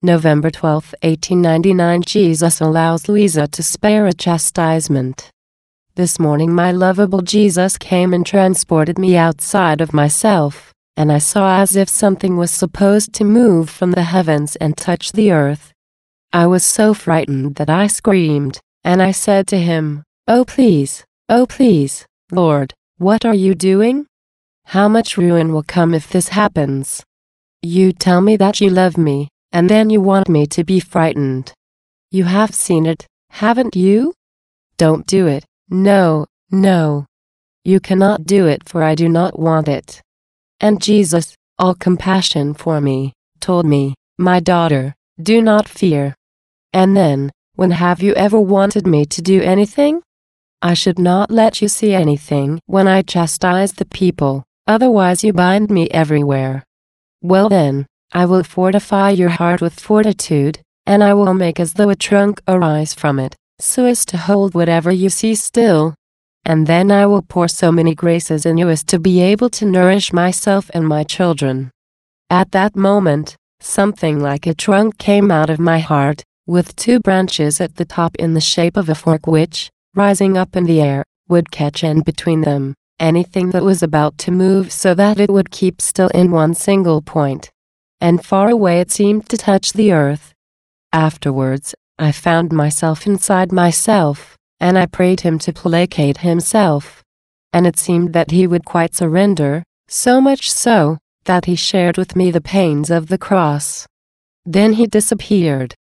November 12, 1899. Jesus allows Louisa to spare a chastisement. This morning my lovable Jesus came and transported me outside of myself, and I saw as if something was supposed to move from the heavens and touch the earth. I was so frightened that I screamed, and I said to him, oh please, Lord, what are you doing? How much ruin will come if this happens? You tell me that you love me, and then you want me to be frightened. You have seen it, haven't you? Don't do it. No, no. You cannot do it, for I do not want it. And Jesus, all compassion for me, told me, my daughter, do not fear. And then, when have you ever wanted me to do anything? I should not let you see anything when I chastise the people, otherwise you bind me everywhere. Well then, I will fortify your heart with fortitude, and I will make as though a trunk arise from it, so as to hold whatever you see still. And then I will pour so many graces in you as to be able to nourish myself and my children. At that moment, something like a trunk came out of my heart, with two branches at the top in the shape of a fork which, rising up in the air, would catch and between them, anything that was about to move so that it would keep still in one single point. And far away it seemed to touch the earth. Afterwards, I found myself inside myself, and I prayed him to placate himself. And it seemed that he would quite surrender, so much so, that he shared with me the pains of the cross. Then he disappeared.